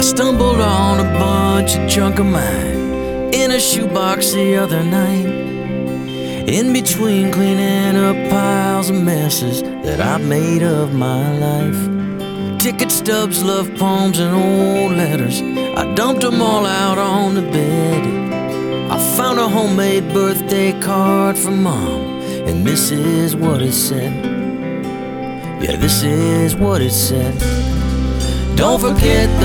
stumbled on a bunch of junk of mine in a shoebox the other night, in between cleaning up piles of messes that I made of my life. Ticket stubs, love poems, and old letters, I dumped them all out on the bed. I found a homemade birthday card from Mom, and this is what it said. Yeah, this is what it said. Don't forget the